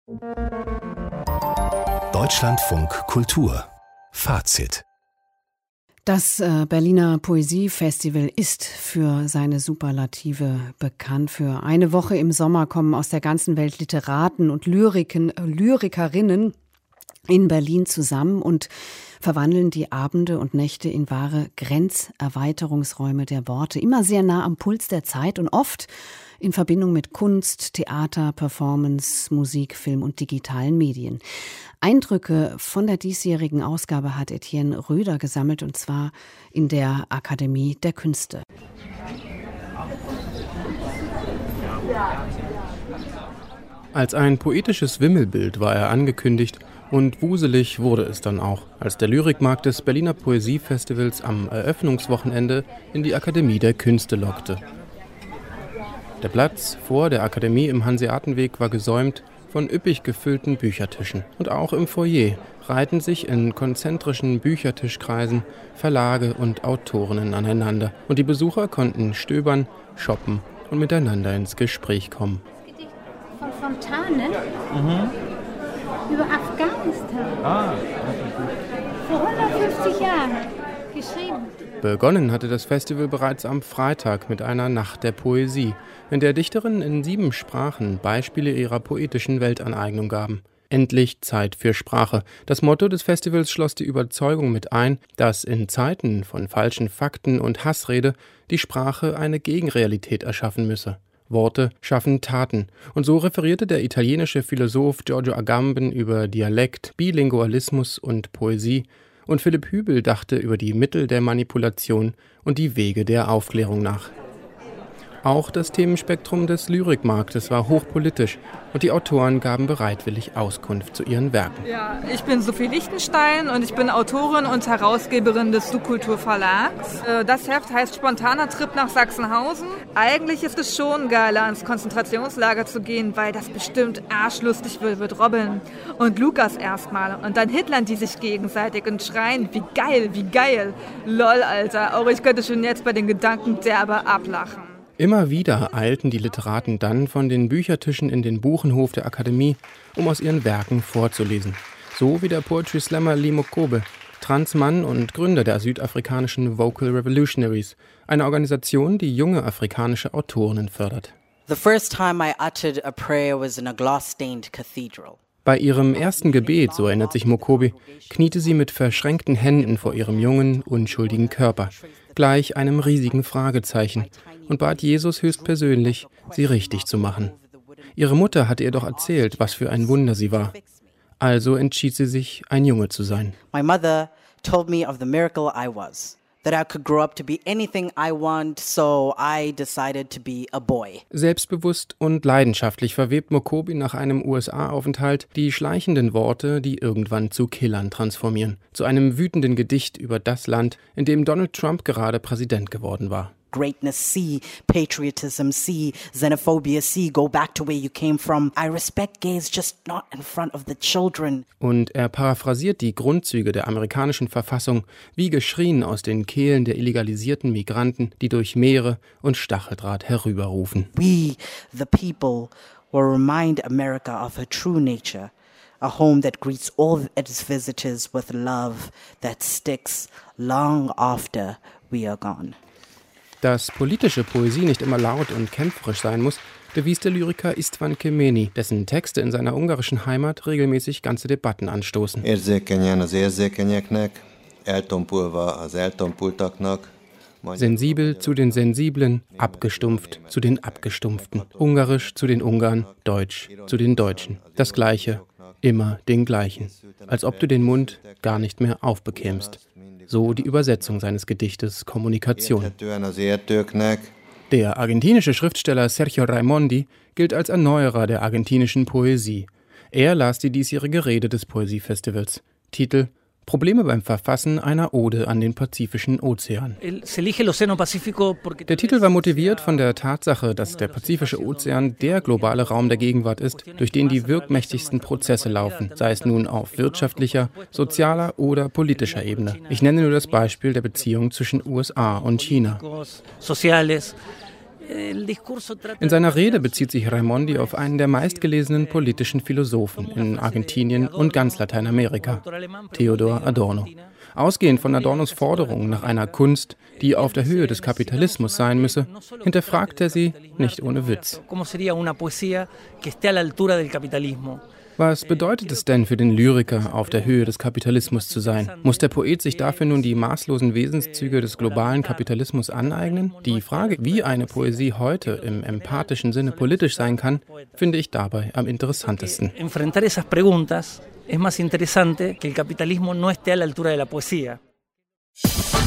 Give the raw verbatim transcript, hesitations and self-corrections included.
Deutschlandfunk Kultur Fazit. Das äh, Berliner Poesiefestival ist für seine Superlative bekannt. Für eine Woche im Sommer kommen aus der ganzen Welt Literaten und Lyriken, äh, Lyrikerinnen in Berlin zusammen und verwandeln die Abende und Nächte in wahre Grenzerweiterungsräume der Worte. Immer sehr nah am Puls der Zeit und oft in Verbindung mit Kunst, Theater, Performance, Musik, Film und digitalen Medien. Eindrücke von der diesjährigen Ausgabe hat Etienne Röder gesammelt, und zwar in der Akademie der Künste. Als ein poetisches Wimmelbild war er angekündigt und wuselig wurde es dann auch, als der Lyrikmarkt des Berliner Poesiefestivals am Eröffnungswochenende in die Akademie der Künste lockte. Der Platz vor der Akademie im Hanseatenweg war gesäumt von üppig gefüllten Büchertischen. Und auch im Foyer reihten sich in konzentrischen Büchertischkreisen Verlage und Autorinnen aneinander. Und die Besucher konnten stöbern, shoppen und miteinander ins Gespräch kommen. Von Fontane mhm. über Afghanistan. Ah, vor hundertfünfzig Jahren geschrieben. Begonnen hatte das Festival bereits am Freitag mit einer Nacht der Poesie, in der Dichterinnen in sieben Sprachen Beispiele ihrer poetischen Weltaneignung gaben. Endlich Zeit für Sprache. Das Motto des Festivals schloss die Überzeugung mit ein, dass in Zeiten von falschen Fakten und Hassrede die Sprache eine Gegenrealität erschaffen müsse. Worte schaffen Taten. Und so referierte der italienische Philosoph Giorgio Agamben über Dialekt, Bilingualismus und Poesie, und Philipp Hübel dachte über die Mittel der Manipulation und die Wege der Aufklärung nach. Auch das Themenspektrum des Lyrikmarktes war hochpolitisch und die Autoren gaben bereitwillig Auskunft zu ihren Werken. Ja, ich bin Sophie Lichtenstein und ich bin Autorin und Herausgeberin des Subkultur Verlags. Das Heft heißt Spontaner Trip nach Sachsenhausen. Eigentlich ist es schon geiler, ins Konzentrationslager zu gehen, weil das bestimmt arschlustig wird mit Robin und Lukas erstmal. Und dann hitlern die sich gegenseitig und schreien, wie geil, wie geil. Lol, Alter, auch ich könnte schon jetzt bei den Gedanken derbe ablachen. Immer wieder eilten die Literaten dann von den Büchertischen in den Buchenhof der Akademie, um aus ihren Werken vorzulesen. So wie der Poetry Slammer Lee Mokobe, Transmann und Gründer der südafrikanischen Vocal Revolutionaries, eine Organisation, die junge afrikanische Autorinnen fördert. The first time I uttered a prayer was in a glass-stained cathedral. Bei ihrem ersten Gebet, so erinnert sich Mokobe, kniete sie mit verschränkten Händen vor ihrem jungen, unschuldigen Körper, gleich einem riesigen Fragezeichen, und bat Jesus höchstpersönlich, sie richtig zu machen. Ihre Mutter hatte ihr doch erzählt, was für ein Wunder sie war. Also entschied sie sich, ein Junge zu sein. My mother told me of the miracle I was. That I could grow up to be anything I want, so I decided to be a boy. Selbstbewusst und leidenschaftlich verwebt Mokobe nach einem U S A-Aufenthalt die schleichenden Worte, die irgendwann zu Killern transformieren. Zu einem wütenden Gedicht über das Land, in dem Donald Trump gerade Präsident geworden war. Greatness, see patriotism, see xenophobia, see go back to where you came from. I respect gays, just not in front of the children. Und er paraphrasiert die Grundzüge der amerikanischen Verfassung, wie geschrien aus den Kehlen der illegalisierten Migranten, die durch Meere und Stacheldraht herüberrufen. We, the people, will remind America of her true nature. A home that greets all its visitors with love that sticks long after we are gone. Dass politische Poesie nicht immer laut und kämpferisch sein muss, bewies der Lyriker István Kemény, dessen Texte in seiner ungarischen Heimat regelmäßig ganze Debatten anstoßen. Érzékenyen az érzékenyeknek, eltompulva az eltompultaknak. Sensibel zu den Sensiblen, abgestumpft zu den Abgestumpften, ungarisch zu den Ungarn, deutsch zu den Deutschen. Das Gleiche, immer den Gleichen. Als ob du den Mund gar nicht mehr aufbekämst. So die Übersetzung seines Gedichtes Kommunikation. Der argentinische Schriftsteller Sergio Raimondi gilt als Erneuerer der argentinischen Poesie. Er las die diesjährige Rede des Poesiefestivals. Titel: Probleme beim Verfassen einer Ode an den Pazifischen Ozean. Der Titel war motiviert von der Tatsache, dass der Pazifische Ozean der globale Raum der Gegenwart ist, durch den die wirkmächtigsten Prozesse laufen, sei es nun auf wirtschaftlicher, sozialer oder politischer Ebene. Ich nenne nur das Beispiel der Beziehung zwischen U S A und China. In seiner Rede bezieht sich Raimondi auf einen der meistgelesenen politischen Philosophen in Argentinien und ganz Lateinamerika, Theodor Adorno. Ausgehend von Adornos Forderung nach einer Kunst, die auf der Höhe des Kapitalismus sein müsse, hinterfragt er sie nicht ohne Witz. Was bedeutet es denn für den Lyriker, auf der Höhe des Kapitalismus zu sein? Muss der Poet sich dafür nun die maßlosen Wesenszüge des globalen Kapitalismus aneignen? Die Frage, wie eine Poesie heute im empathischen Sinne politisch sein kann, finde ich dabei am interessantesten. Enfrentar esas preguntas es más interesante que el capitalismo no esté a la altura de la poesía.